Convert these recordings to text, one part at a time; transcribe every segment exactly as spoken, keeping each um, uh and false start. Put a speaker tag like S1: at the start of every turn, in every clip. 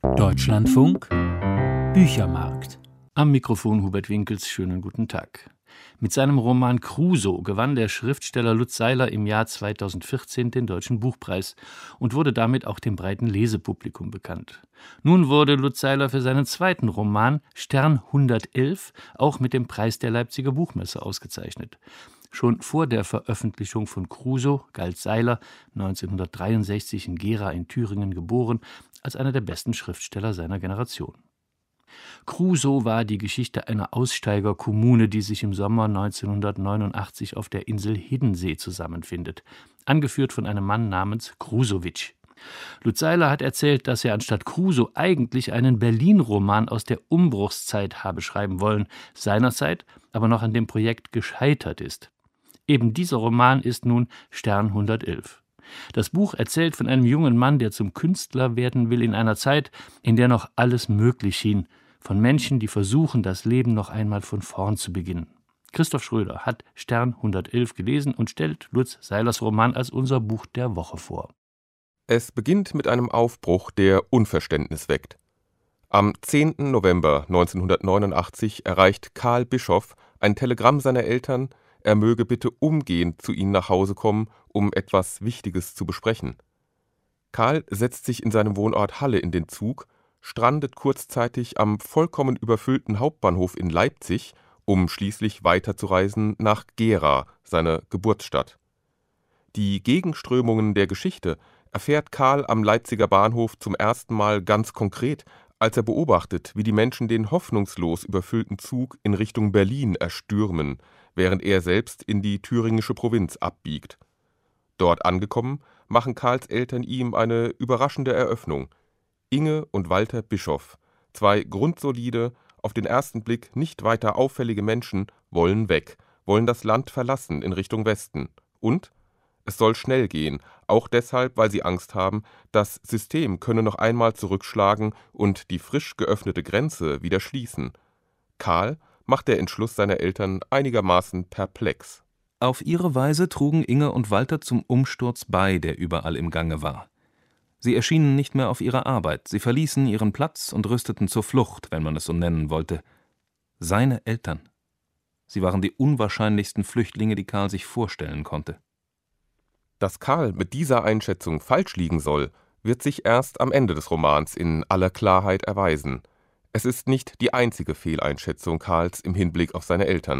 S1: Deutschlandfunk Büchermarkt. Am Mikrofon Hubert Winkels, schönen guten Tag. Mit seinem Roman Crusoe gewann der Schriftsteller Lutz Seiler im Jahr zweitausendvierzehn den Deutschen Buchpreis und wurde damit auch dem breiten Lesepublikum bekannt. Nun wurde Lutz Seiler für seinen zweiten Roman Stern hundertelf auch mit dem Preis der Leipziger Buchmesse ausgezeichnet. Schon vor der Veröffentlichung von Crusoe galt Seiler, neunzehnhundertdreiundsechzig in Gera in Thüringen geboren, als einer der besten Schriftsteller seiner Generation. Crusoe war die Geschichte einer Aussteigerkommune, die sich im Sommer neunzehnhundertneunundachtzig auf der Insel Hiddensee zusammenfindet, angeführt von einem Mann namens Krusowitsch. Lutz Seiler hat erzählt, dass er anstatt Crusoe eigentlich einen Berlin-Roman aus der Umbruchszeit habe schreiben wollen, seinerzeit aber noch an dem Projekt gescheitert ist. Eben dieser Roman ist nun Stern hundertelf. Das Buch erzählt von einem jungen Mann, der zum Künstler werden will in einer Zeit, in der noch alles möglich schien, von Menschen, die versuchen, das Leben noch einmal von vorn zu beginnen. Christoph Schröder hat Stern hundertelf gelesen und stellt Lutz Seilers Roman als unser Buch der Woche vor.
S2: Es beginnt mit einem Aufbruch, der Unverständnis weckt. Am zehnten November neunzehnhundertneunundachtzig erreicht Karl Bischoff ein Telegramm seiner Eltern, er möge bitte umgehend zu ihnen nach Hause kommen, um etwas Wichtiges zu besprechen. Karl setzt sich in seinem Wohnort Halle in den Zug, strandet kurzzeitig am vollkommen überfüllten Hauptbahnhof in Leipzig, um schließlich weiterzureisen nach Gera, seiner Geburtsstadt. Die Gegenströmungen der Geschichte erfährt Karl am Leipziger Bahnhof zum ersten Mal ganz konkret, als er beobachtet, wie die Menschen den hoffnungslos überfüllten Zug in Richtung Berlin erstürmen, während er selbst in die thüringische Provinz abbiegt. Dort angekommen, machen Karls Eltern ihm eine überraschende Eröffnung. Inge und Walter Bischoff, zwei grundsolide, auf den ersten Blick nicht weiter auffällige Menschen, wollen weg, wollen das Land verlassen in Richtung Westen. Und es soll schnell gehen, auch deshalb, weil sie Angst haben, das System könne noch einmal zurückschlagen und die frisch geöffnete Grenze wieder schließen. Karl macht der Entschluss seiner Eltern einigermaßen perplex.
S3: Auf ihre Weise trugen Inge und Walter zum Umsturz bei, der überall im Gange war. Sie erschienen nicht mehr auf ihrer Arbeit, sie verließen ihren Platz und rüsteten zur Flucht, wenn man es so nennen wollte. Seine Eltern. Sie waren die unwahrscheinlichsten Flüchtlinge, die Karl sich vorstellen konnte.
S2: Dass Karl mit dieser Einschätzung falsch liegen soll, wird sich erst am Ende des Romans in aller Klarheit erweisen. Es ist nicht die einzige Fehleinschätzung Karls im Hinblick auf seine Eltern.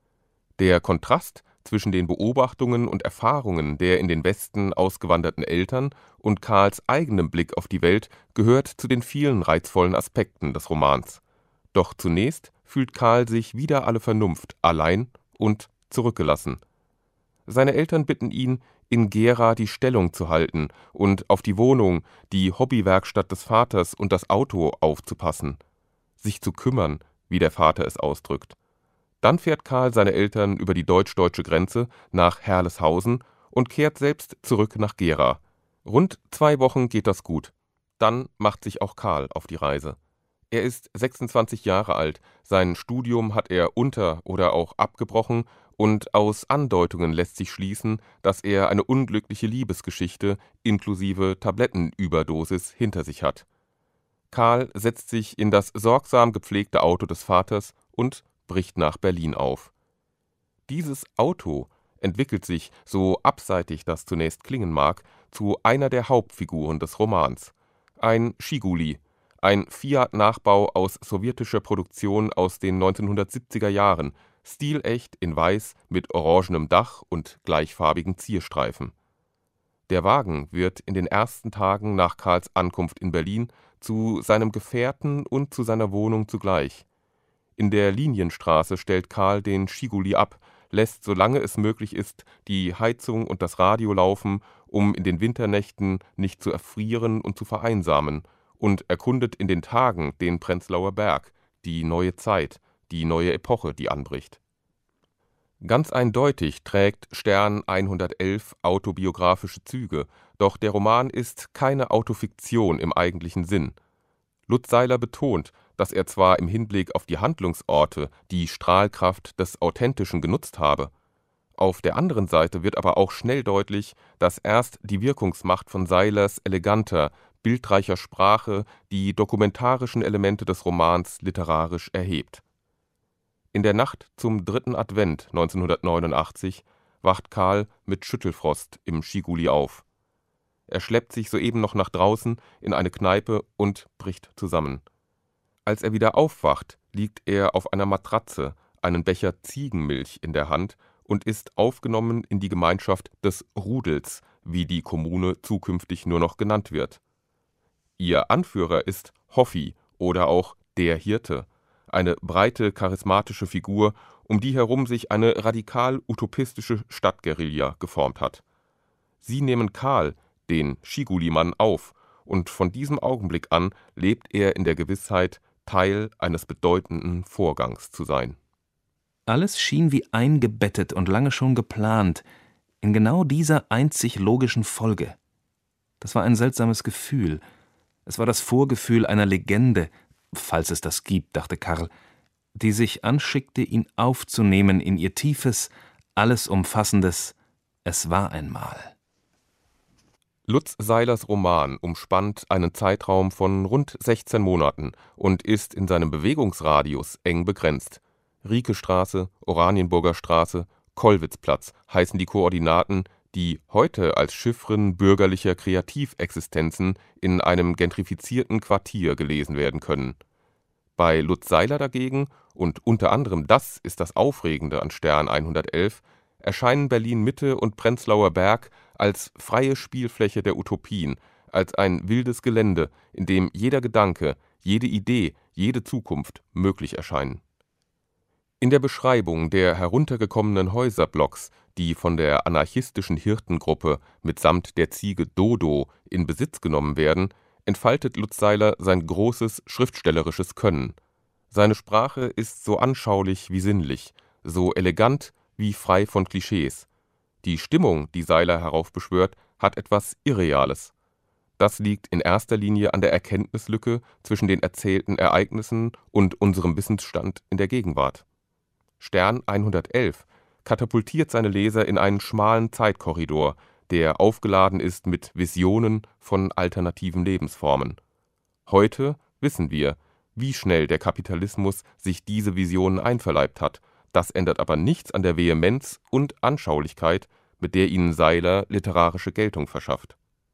S2: Der Kontrast zwischen den Beobachtungen und Erfahrungen der in den Westen ausgewanderten Eltern und Karls eigenem Blick auf die Welt gehört zu den vielen reizvollen Aspekten des Romans. Doch zunächst fühlt Karl sich wider alle Vernunft allein und zurückgelassen. Seine Eltern bitten ihn, in Gera die Stellung zu halten und auf die Wohnung, die Hobbywerkstatt des Vaters und das Auto aufzupassen. Sich zu kümmern, wie der Vater es ausdrückt. Dann fährt Karl seine Eltern über die deutsch-deutsche Grenze nach Herleshausen und kehrt selbst zurück nach Gera. Rund zwei Wochen geht das gut. Dann macht sich auch Karl auf die Reise. Er ist sechsundzwanzig Jahre alt, sein Studium hat er unter- oder auch abgebrochen und aus Andeutungen lässt sich schließen, dass er eine unglückliche Liebesgeschichte inklusive Tablettenüberdosis hinter sich hat. Karl setzt sich in das sorgsam gepflegte Auto des Vaters und bricht nach Berlin auf. Dieses Auto entwickelt sich, so abseitig das zunächst klingen mag, zu einer der Hauptfiguren des Romans. Ein Schiguli, ein Fiat-Nachbau aus sowjetischer Produktion aus den neunzehnhundertsiebziger Jahren, stilecht in weiß mit orangenem Dach und gleichfarbigen Zierstreifen. Der Wagen wird in den ersten Tagen nach Karls Ankunft in Berlin zu seinem Gefährten und zu seiner Wohnung zugleich. In der Linienstraße stellt Karl den Schiguli ab, lässt, solange es möglich ist, die Heizung und das Radio laufen, um in den Winternächten nicht zu erfrieren und zu vereinsamen, und erkundet in den Tagen den Prenzlauer Berg, die neue Zeit, die neue Epoche, die anbricht. Ganz eindeutig trägt Stern hundertelf autobiografische Züge, doch der Roman ist keine Autofiktion im eigentlichen Sinn. Lutz Seiler betont, dass er zwar im Hinblick auf die Handlungsorte die Strahlkraft des Authentischen genutzt habe. Auf der anderen Seite wird aber auch schnell deutlich, dass erst die Wirkungsmacht von Seilers eleganter, bildreicher Sprache die dokumentarischen Elemente des Romans literarisch erhebt. In der Nacht zum dritten Advent neunzehnhundertneunundachtzig wacht Karl mit Schüttelfrost im Schiguli auf. Er schleppt sich soeben noch nach draußen in eine Kneipe und bricht zusammen. Als er wieder aufwacht, liegt er auf einer Matratze, einen Becher Ziegenmilch in der Hand und ist aufgenommen in die Gemeinschaft des Rudels, wie die Kommune zukünftig nur noch genannt wird. Ihr Anführer ist Hoffi oder auch der Hirte, eine breite, charismatische Figur, um die herum sich eine radikal-utopistische Stadtguerilla geformt hat. Sie nehmen Karl, den Schiguli-Mann, auf, und von diesem Augenblick an lebt er in der Gewissheit, Teil eines bedeutenden Vorgangs zu sein.
S3: Alles schien wie eingebettet und lange schon geplant, in genau dieser einzig logischen Folge. Das war ein seltsames Gefühl. Es war das Vorgefühl einer Legende, falls es das gibt, dachte Karl, die sich anschickte, ihn aufzunehmen in ihr tiefes, alles umfassendes Es war einmal.
S2: Lutz Seilers Roman umspannt einen Zeitraum von rund sechzehn Monaten und ist in seinem Bewegungsradius eng begrenzt. Riekestraße, Oranienburger Straße, Kollwitzplatz heißen die Koordinaten, die heute als Chiffren bürgerlicher Kreativexistenzen in einem gentrifizierten Quartier gelesen werden können. Bei Lutz Seiler dagegen, und unter anderem das ist das Aufregende an Stern hundertelf, erscheinen Berlin-Mitte und Prenzlauer Berg als freie Spielfläche der Utopien, als ein wildes Gelände, in dem jeder Gedanke, jede Idee, jede Zukunft möglich erscheinen. In der Beschreibung der heruntergekommenen Häuserblocks, die von der anarchistischen Hirtengruppe mitsamt der Ziege Dodo in Besitz genommen werden, entfaltet Lutz Seiler sein großes schriftstellerisches Können. Seine Sprache ist so anschaulich wie sinnlich, so elegant wie frei von Klischees. Die Stimmung, die Seiler heraufbeschwört, hat etwas Irreales. Das liegt in erster Linie an der Erkenntnislücke zwischen den erzählten Ereignissen und unserem Wissensstand in der Gegenwart. Stern hundertelf katapultiert seine Leser in einen schmalen Zeitkorridor, der aufgeladen ist mit Visionen von alternativen Lebensformen. Heute wissen wir, wie schnell der Kapitalismus sich diese Visionen einverleibt hat. Das ändert aber nichts an der Vehemenz und Anschaulichkeit, mit der ihnen Seiler literarische Geltung verschafft.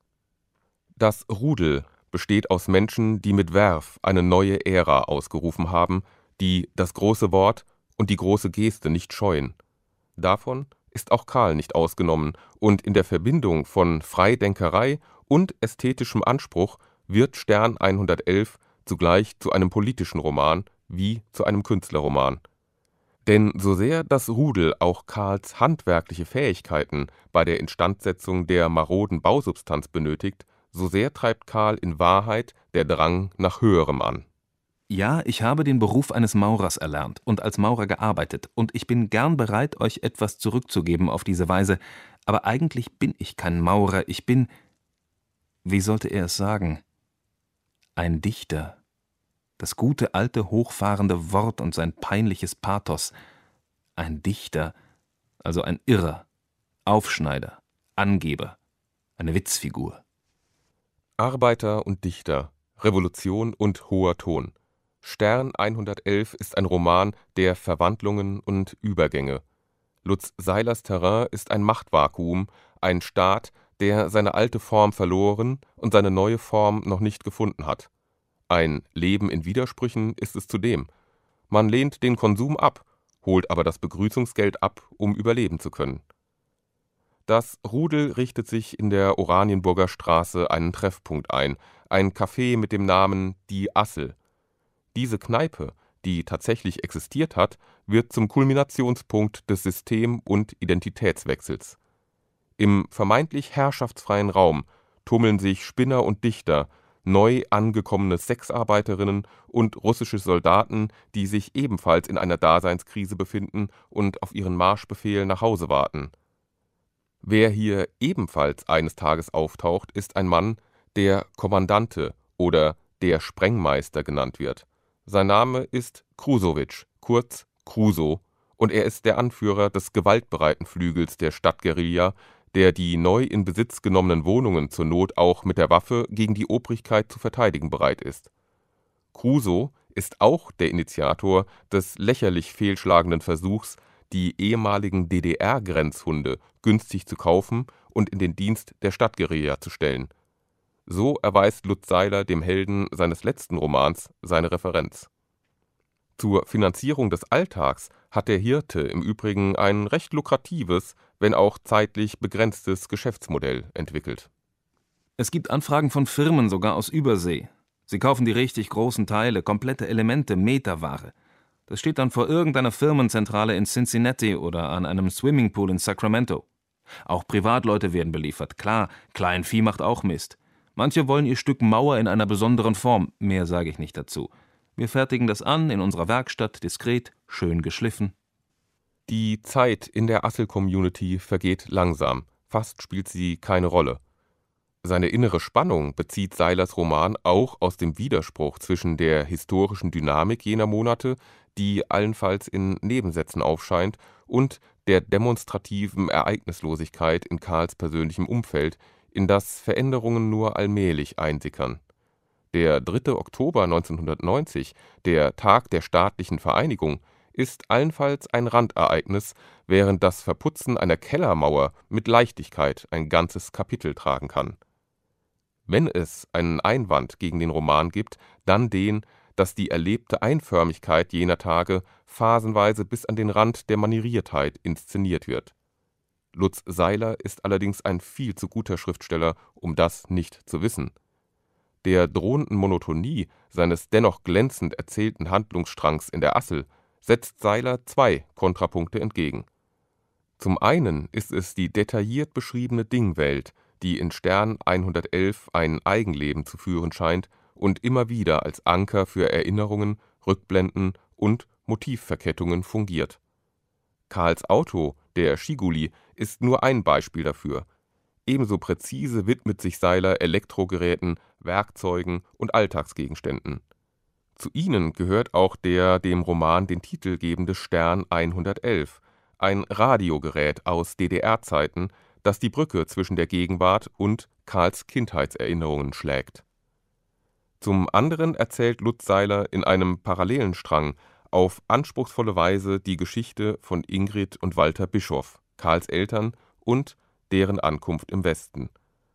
S2: Das Rudel besteht aus Menschen, die mit Werf eine neue Ära ausgerufen haben, die das große Wort und die große Geste nicht scheuen. Davon ist auch Karl nicht ausgenommen, und in der Verbindung von Freidenkerei und ästhetischem Anspruch wird Stern hundertelf zugleich zu einem politischen Roman wie zu einem Künstlerroman. Denn so sehr das Rudel auch Karls handwerkliche Fähigkeiten bei der Instandsetzung der maroden Bausubstanz benötigt, so sehr treibt Karl in Wahrheit der Drang nach Höherem an.
S3: Ja, ich habe den Beruf eines Maurers erlernt und als Maurer gearbeitet, und ich bin gern bereit, euch etwas zurückzugeben auf diese Weise, aber eigentlich bin ich kein Maurer, ich bin, wie sollte er es sagen, ein Dichter. Das gute, alte, hochfahrende Wort und sein peinliches Pathos. Ein Dichter, also ein Irrer, Aufschneider, Angeber, eine Witzfigur.
S2: Arbeiter und Dichter, Revolution und hoher Ton. Stern hundertelf ist ein Roman der Verwandlungen und Übergänge. Lutz Seilers Terrain ist ein Machtvakuum, ein Staat, der seine alte Form verloren und seine neue Form noch nicht gefunden hat. Ein Leben in Widersprüchen ist es zudem. Man lehnt den Konsum ab, holt aber das Begrüßungsgeld ab, um überleben zu können. Das Rudel richtet sich in der Oranienburger Straße einen Treffpunkt ein, ein Café mit dem Namen Die Assel. Diese Kneipe, die tatsächlich existiert hat, wird zum Kulminationspunkt des System- und Identitätswechsels. Im vermeintlich herrschaftsfreien Raum tummeln sich Spinner und Dichter, neu angekommene Sexarbeiterinnen und russische Soldaten, die sich ebenfalls in einer Daseinskrise befinden und auf ihren Marschbefehl nach Hause warten. Wer hier ebenfalls eines Tages auftaucht, ist ein Mann, der Kommandante oder der Sprengmeister genannt wird. Sein Name ist Krusowitsch, kurz Kruso, und er ist der Anführer des gewaltbereiten Flügels der Stadtguerilla, der die neu in Besitz genommenen Wohnungen zur Not auch mit der Waffe gegen die Obrigkeit zu verteidigen bereit ist. Crusoe ist auch der Initiator des lächerlich fehlschlagenden Versuchs, die ehemaligen D D R-Grenzhunde günstig zu kaufen und in den Dienst der Stadtguerilla zu stellen. So erweist Lutz Seiler dem Helden seines letzten Romans seine Referenz. Zur Finanzierung des Alltags hat der Hirte im Übrigen ein recht lukratives, wenn auch zeitlich begrenztes Geschäftsmodell entwickelt.
S3: Es gibt Anfragen von Firmen, sogar aus Übersee. Sie kaufen die richtig großen Teile, komplette Elemente, Meterware. Das steht dann vor irgendeiner Firmenzentrale in Cincinnati oder an einem Swimmingpool in Sacramento. Auch Privatleute werden beliefert. Klar, Kleinvieh macht auch Mist. Manche wollen ihr Stück Mauer in einer besonderen Form. Mehr sage ich nicht dazu. Wir fertigen das an in unserer Werkstatt, diskret, schön geschliffen.
S2: Die Zeit in der Assel-Community vergeht langsam. Fast spielt sie keine Rolle. Seine innere Spannung bezieht Seilers Roman auch aus dem Widerspruch zwischen der historischen Dynamik jener Monate, die allenfalls in Nebensätzen aufscheint, und der demonstrativen Ereignislosigkeit in Karls persönlichem Umfeld, in das Veränderungen nur allmählich einsickern. Der dritte Oktober neunzehnhundertneunzig, der Tag der staatlichen Vereinigung, ist allenfalls ein Randereignis, während das Verputzen einer Kellermauer mit Leichtigkeit ein ganzes Kapitel tragen kann. Wenn es einen Einwand gegen den Roman gibt, dann den, dass die erlebte Einförmigkeit jener Tage phasenweise bis an den Rand der Manieriertheit inszeniert wird. Lutz Seiler ist allerdings ein viel zu guter Schriftsteller, um das nicht zu wissen. Der drohenden Monotonie seines dennoch glänzend erzählten Handlungsstrangs in der Assel setzt Seiler zwei Kontrapunkte entgegen. Zum einen ist es die detailliert beschriebene Dingwelt, die in Stern hundertelf ein Eigenleben zu führen scheint und immer wieder als Anker für Erinnerungen, Rückblenden und Motivverkettungen fungiert. Karls Auto, der Schiguli, ist nur ein Beispiel dafür. Ebenso präzise widmet sich Seiler Elektrogeräten, Werkzeugen und Alltagsgegenständen. Zu ihnen gehört auch der dem Roman den Titel gebende Stern hundertelf, ein Radiogerät aus D D R-Zeiten, das die Brücke zwischen der Gegenwart und Karls Kindheitserinnerungen schlägt. Zum anderen erzählt Lutz Seiler in einem parallelen Strang auf anspruchsvolle Weise die Geschichte von Ingrid und Walter Bischoff, Karls Eltern, und deren Ankunft im Westen.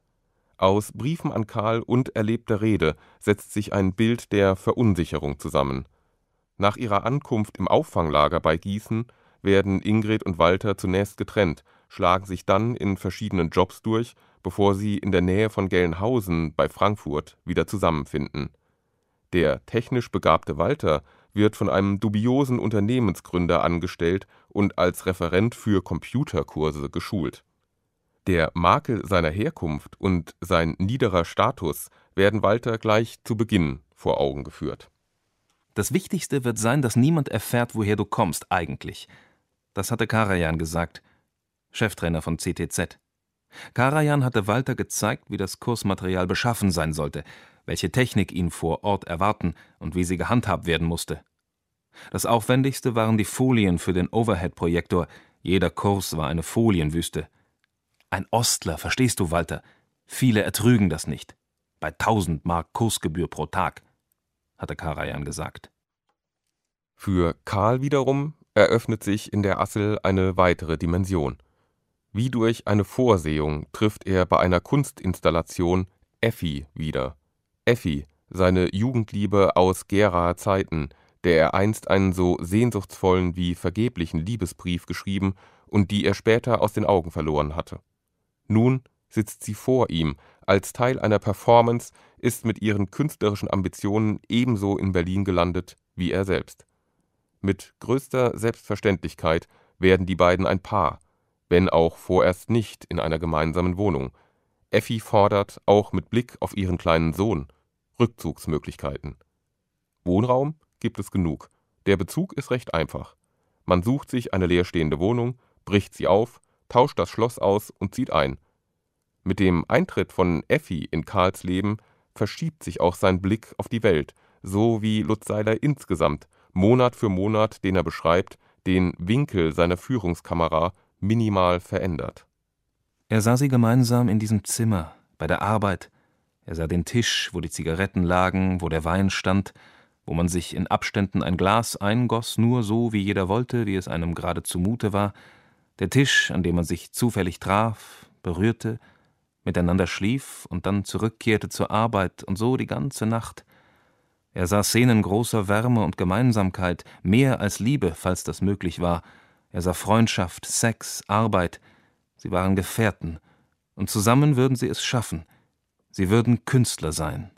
S2: Aus Briefen an Karl und erlebter Rede setzt sich ein Bild der Verunsicherung zusammen. Nach ihrer Ankunft im Auffanglager bei Gießen werden Ingrid und Walter zunächst getrennt, schlagen sich dann in verschiedenen Jobs durch, bevor sie in der Nähe von Gelnhausen bei Frankfurt wieder zusammenfinden. Der technisch begabte Walter wird von einem dubiosen Unternehmensgründer angestellt und als Referent für Computerkurse geschult. Der Makel seiner Herkunft und sein niederer Status werden Walter gleich zu Beginn vor Augen geführt.
S3: Das Wichtigste wird sein, dass niemand erfährt, woher du kommst eigentlich. Das hatte Karajan gesagt, Cheftrainer von C T Z. Karajan hatte Walter gezeigt, wie das Kursmaterial beschaffen sein sollte, welche Technik ihn vor Ort erwarten und wie sie gehandhabt werden musste. Das Aufwendigste waren die Folien für den Overhead-Projektor. Jeder Kurs war eine Folienwüste. Ein Ostler, verstehst du, Walter? Viele ertrügen das nicht. Bei tausend Mark Kursgebühr pro Tag, hatte Karajan gesagt.
S2: Für Karl wiederum eröffnet sich in der Assel eine weitere Dimension. Wie durch eine Vorsehung trifft er bei einer Kunstinstallation Effi wieder. Effi, seine Jugendliebe aus Geraer Zeiten, der er einst einen so sehnsuchtsvollen wie vergeblichen Liebesbrief geschrieben und die er später aus den Augen verloren hatte. Nun sitzt sie vor ihm, als Teil einer Performance, ist mit ihren künstlerischen Ambitionen ebenso in Berlin gelandet wie er selbst. Mit größter Selbstverständlichkeit werden die beiden ein Paar, wenn auch vorerst nicht in einer gemeinsamen Wohnung. Effi fordert, auch mit Blick auf ihren kleinen Sohn, Rückzugsmöglichkeiten. Wohnraum gibt es genug. Der Bezug ist recht einfach. Man sucht sich eine leerstehende Wohnung, bricht sie auf, tauscht das Schloss aus und zieht ein. Mit dem Eintritt von Effi in Karls Leben verschiebt sich auch sein Blick auf die Welt, so wie Lutz Seiler insgesamt, Monat für Monat, den er beschreibt, den Winkel seiner Führungskamera minimal verändert.
S3: Er sah sie gemeinsam in diesem Zimmer, bei der Arbeit. Er sah den Tisch, wo die Zigaretten lagen, wo der Wein stand, wo man sich in Abständen ein Glas eingoss, nur so, wie jeder wollte, wie es einem gerade zumute war, der Tisch, an dem man sich zufällig traf, berührte, miteinander schlief und dann zurückkehrte zur Arbeit, und so die ganze Nacht. Er sah Szenen großer Wärme und Gemeinsamkeit, mehr als Liebe, falls das möglich war. Er sah Freundschaft, Sex, Arbeit. Sie waren Gefährten, und zusammen würden sie es schaffen. Sie würden Künstler sein.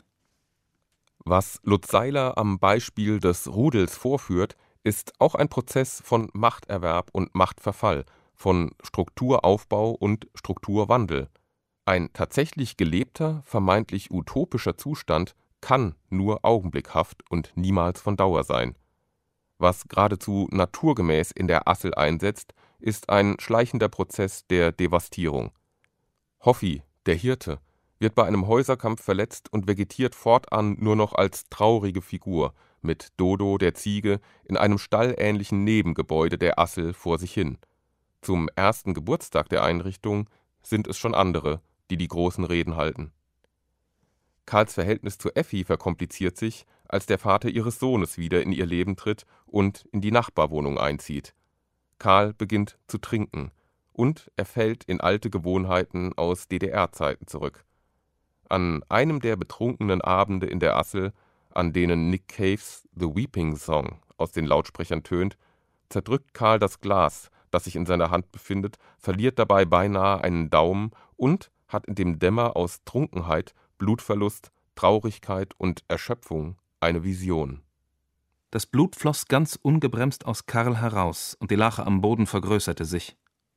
S2: Was Lutz Seiler am Beispiel des Rudels vorführt, ist auch ein Prozess von Machterwerb und Machtverfall, von Strukturaufbau und Strukturwandel. Ein tatsächlich gelebter, vermeintlich utopischer Zustand kann nur augenblickhaft und niemals von Dauer sein. Was geradezu naturgemäß in der Assel einsetzt, ist ein schleichender Prozess der Devastierung. Hoffi, der Hirte, wird bei einem Häuserkampf verletzt und vegetiert fortan nur noch als traurige Figur mit Dodo, der Ziege, in einem stallähnlichen Nebengebäude der Assel vor sich hin. Zum ersten Geburtstag der Einrichtung sind es schon andere, die die großen Reden halten. Karls Verhältnis zu Effi verkompliziert sich, als der Vater ihres Sohnes wieder in ihr Leben tritt und in die Nachbarwohnung einzieht. Karl beginnt zu trinken und er fällt in alte Gewohnheiten aus D D R-Zeiten zurück. An einem der betrunkenen Abende in der Assel, an denen Nick Caves The Weeping Song aus den Lautsprechern tönt, zerdrückt Karl das Glas, das sich in seiner Hand befindet, verliert dabei beinahe einen Daumen und hat in dem Dämmer aus Trunkenheit, Blutverlust, Traurigkeit und Erschöpfung eine Vision.
S3: Das Blut floss ganz ungebremst aus Karl heraus, und die Lache am Boden vergrößerte sich.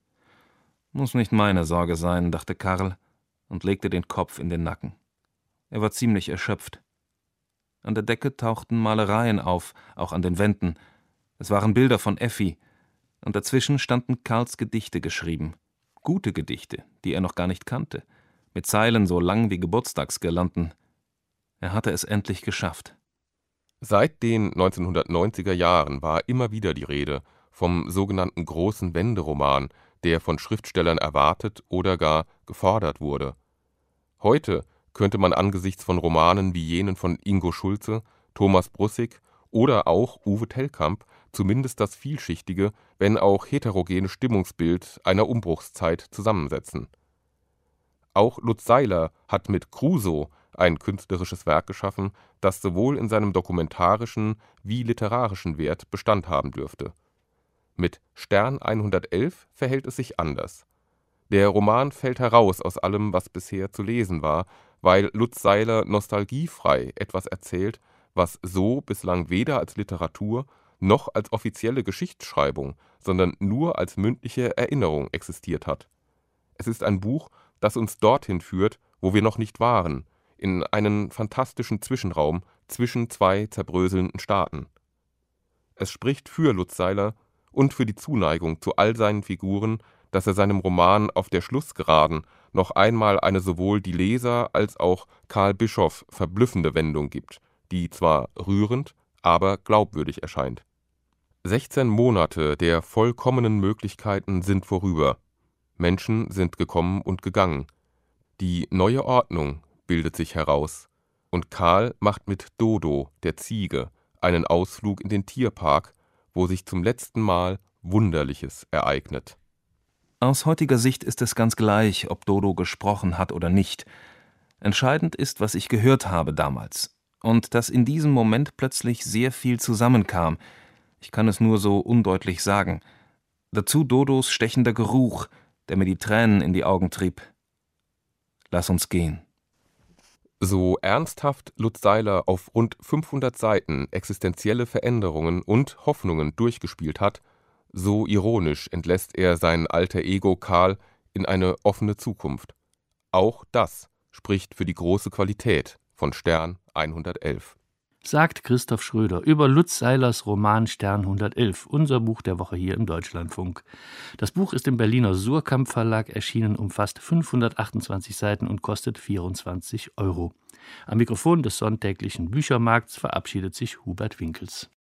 S3: »Muss nicht meine Sorge sein«, dachte Karl und legte den Kopf in den Nacken. Er war ziemlich erschöpft. An der Decke tauchten Malereien auf, auch an den Wänden. Es waren Bilder von Effi, und dazwischen standen Karls Gedichte geschrieben. Gute Gedichte, die er noch gar nicht kannte, mit Zeilen so lang wie Geburtstagsgirlanden. Er hatte es endlich geschafft.
S2: Seit den neunzehnhundertneunziger Jahren war immer wieder die Rede vom sogenannten großen Wenderoman, der von Schriftstellern erwartet oder gar gefordert wurde. Heute könnte man angesichts von Romanen wie jenen von Ingo Schulze, Thomas Brussig oder auch Uwe Tellkamp zumindest das vielschichtige, wenn auch heterogene Stimmungsbild einer Umbruchszeit zusammensetzen. Auch Lutz Seiler hat mit Crusoe ein künstlerisches Werk geschaffen, das sowohl in seinem dokumentarischen wie literarischen Wert Bestand haben dürfte. Mit Stern hundertelf verhält es sich anders. Der Roman fällt heraus aus allem, was bisher zu lesen war, weil Lutz Seiler nostalgiefrei etwas erzählt, was so bislang weder als Literatur noch als offizielle Geschichtsschreibung, sondern nur als mündliche Erinnerung existiert hat. Es ist ein Buch, das uns dorthin führt, wo wir noch nicht waren, in einen fantastischen Zwischenraum zwischen zwei zerbröselnden Staaten. Es spricht für Lutz Seiler und für die Zuneigung zu all seinen Figuren, dass er seinem Roman auf der Schlussgeraden noch einmal eine sowohl die Leser als auch Karl Bischoff verblüffende Wendung gibt, die zwar rührend, aber glaubwürdig erscheint. sechzehn Monate der vollkommenen Möglichkeiten sind vorüber. Menschen sind gekommen und gegangen. Die neue Ordnung bildet sich heraus. Und Karl macht mit Dodo, der Ziege, einen Ausflug in den Tierpark, wo sich zum letzten Mal Wunderliches ereignet.
S3: Aus heutiger Sicht ist es ganz gleich, ob Dodo gesprochen hat oder nicht. Entscheidend ist, was ich gehört habe damals. Und dass in diesem Moment plötzlich sehr viel zusammenkam. Ich kann es nur so undeutlich sagen. Dazu Dodos stechender Geruch, der mir die Tränen in die Augen trieb. Lass uns gehen.
S2: So ernsthaft Lutz Seiler auf rund fünfhundert Seiten existenzielle Veränderungen und Hoffnungen durchgespielt hat, so ironisch entlässt er sein alter Ego Karl in eine offene Zukunft. Auch das spricht für die große Qualität von Stern hundertelf.
S1: Sagt Christoph Schröder über Lutz Seilers Roman Stern hundertelf, unser Buch der Woche hier im Deutschlandfunk. Das Buch ist im Berliner Suhrkamp Verlag erschienen, umfasst fünfhundertachtundzwanzig Seiten und kostet vierundzwanzig Euro. Am Mikrofon des sonntäglichen Büchermarkts verabschiedet sich Hubert Winkels.